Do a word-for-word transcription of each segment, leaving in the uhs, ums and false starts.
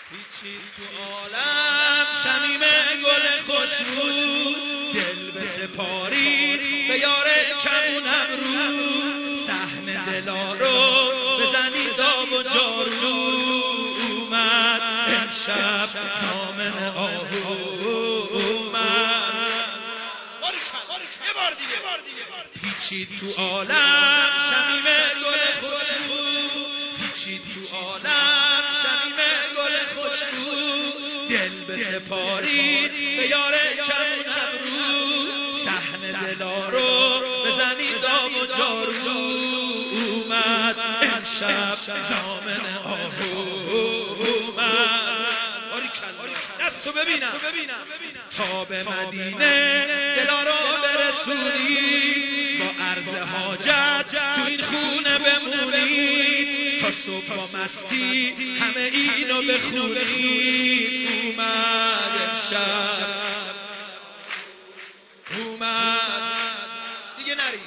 پیچید تو عالم شمیم گل خوشبو، دل به سپاری به یار کمون ابرو، صحن دلا رو بزنی داب و جارو، اومد امشب زامن آهو اومد. پیچید تو عالم شمیم گل خوشبو، پیچید تو عالم شمیم گل خوشبو، دل به سپاری به یار کمون ابرو، صحن دلا رو بزنی دام و جارو، اومد امشب زامن آهو اومد. دستو ببینم تا به مدینه دلا رو برسونی، با عرض حاجت تو این خونه بمونید، تا صبح با مستی همه اینو بخونید. اومد امشب اومد دیگه نری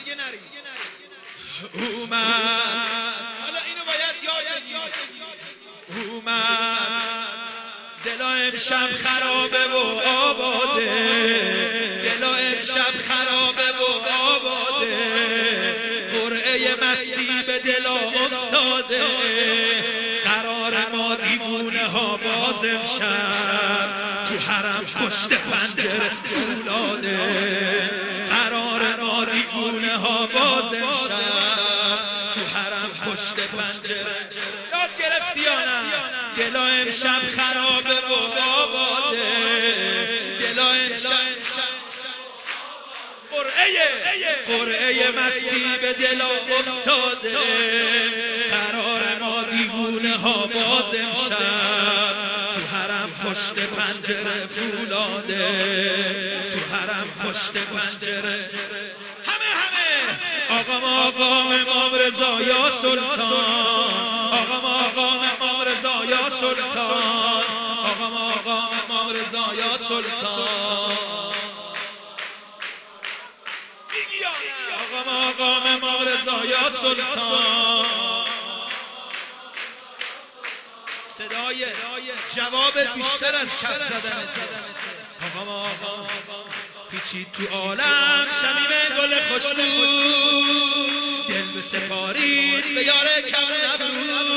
اومد، حالا اینو باید یاد بگیری. اومد دلا امشب خرابه و آباده، دلا امشب خرابه و آباده، قرعه مستی به دلا افتاده، قرار ما دیوونه ها باز امشب تو حرم پشت پنجره فولاده، قرار ما دیوونه ها باز امشب تو حرم پشت پنجره. یاد گرفتی یا نه؟ دلا امشب خرابه و آباده، دلا امشب قرعه قرعه مستی به دلا افتاده، قرار ما دیوونه ها باز امشب تو حرم پشت پنجره فولاده، تو حرم پشت پنجره. همه همه آقا مقام امام رضا یا سلطان، آقا مقام امام رضا یا سلطان، آقا مقام امام رضا یا سلطان، آقا مقام امام رضا یا سلطان. صدای جوابت بیشتر از کف زدنته. آقا مقام پیچید تو عالم شمیم گل خوشبو، دل به سپارید به یار کمون ابرو،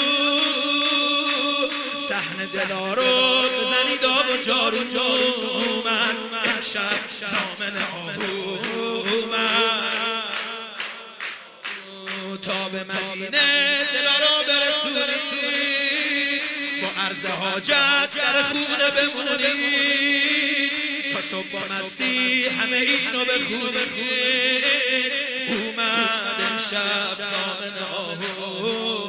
صحن دلا رو بزنید داب و جارو، اومد امشب زامن آهو اومد، تا به مدینه دلا رو برسونید، با عرض حاجت در خونه بمونید، تا صبح با مستی همه اینو بخونید. اومد امشب زامن آهو،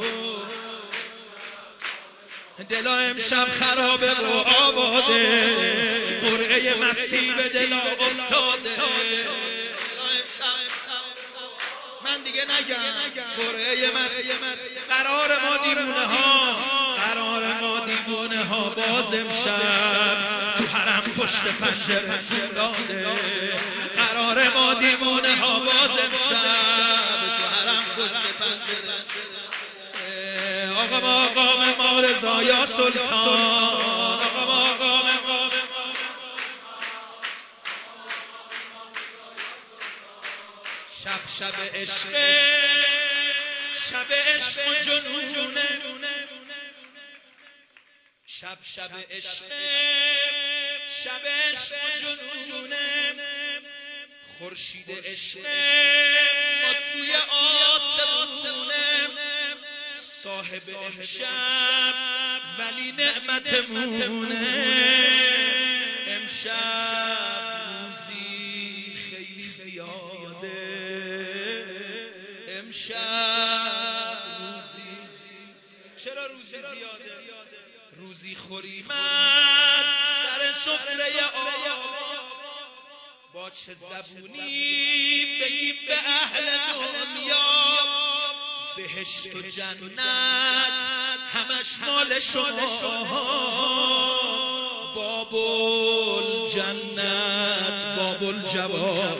دلا امشب خرابه و آباده، قرعه مستی به دلا افتاده. من دیگه نگم قرعه مستی، قرار ما دیوونه ها، قرار ما دیوونه ها باز امشب تو حرم پشت پنجره فولاده، قرار ما دیوونه ها باز امشب تو حرم پشت پنجره. آقا مقام امام رضا یا سلطان، آقا مقام امام شب شب عشق، شب عشق و جنونه، شب شب عشق، شب عشق و جنونه، خورشید عشق ما توی آسمونه، صاحب امشب ولی نعمتمونه، امشب روزی خیلی زیاده، امشب روزی. چرا روزی زیاده؟ روزی خوریم از سر سفره آب، با چه زبونی بگیم به اهل دنیا، بهشت و جنت همش مال شما، باب الجنت باب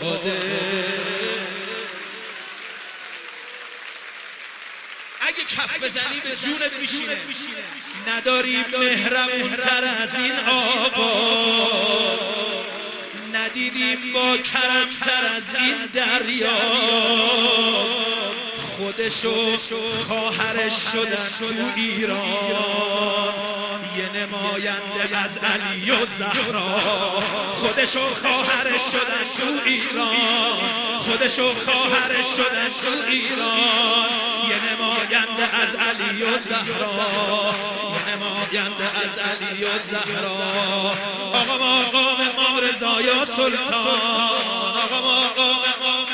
الجواده. اگه کف کف بزنی به جونت میشینه. نداری مهرمون تر از این آقا، ندیدیم با کرم تر از این دریا. خودشو خواهرش شدن تو ایران، یه نماینده از علی و زهرا. خودشو خواهرش شدن تو ایران، خودشو خواهرش شدن تو ایران، یه نماینده از علی و زهرا، یه نماینده از علی و زهرا. آقا مقام امام رضا یا سلطان، آقا مقام امام،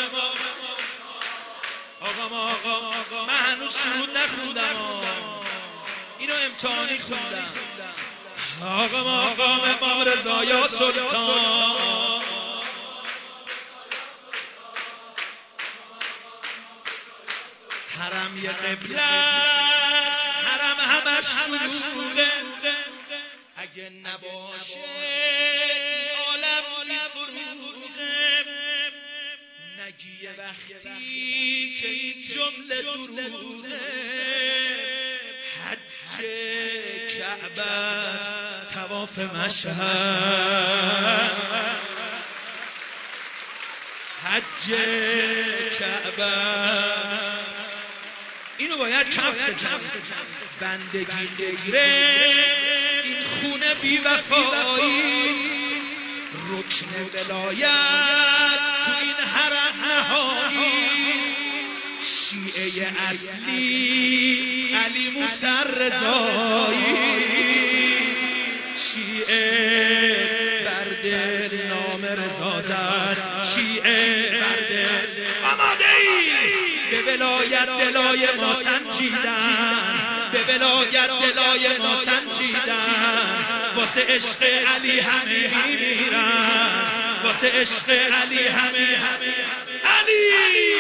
آقا مقام. من هنوز سرود نخوندم، اینو امتحانی خوندم. آقا مقام امام رضا یا سلطان، حرم یه قبله، حرم همش شلوغه، اگه نباشه این عالم میفروغه. نگی یه وقتی که این جمله دروغه، حج کعبه طواف مشهد، حج کعبه. اینو باید کف بزن. بندگی بگیره این خونه بی وفایی، رکن ولایت تو این حرم نهایی. شیعه اصلی علی موسی رضایی، شیعه برد نام رضا زد، شیعه برد. آماده ای؟ به ولایت دلای ما سنجیدن، به ولایت دلای ما سنجیدن. واسه عشق علی همه میمیرن، واسه عشق علی همه علی.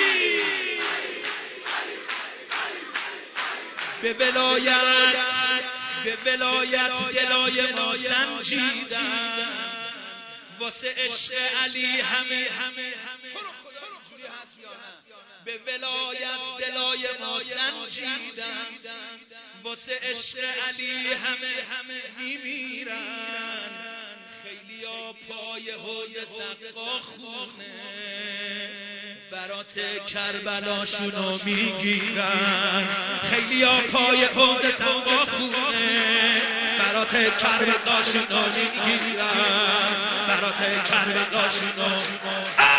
به ولایت، به ولایت دلای ما سنجیدن، واسه عشق علی همه همه. به ولایت دلای ما سنجیدن، واسه عشق علی همه همه میمیرن. خیلیا پای حوض سقا خونه، برات کربلاشونو میگیرن. خیلیا پای حوض سقا خونه، برات کربلاشونو میگیرن، برات کربلاشونو.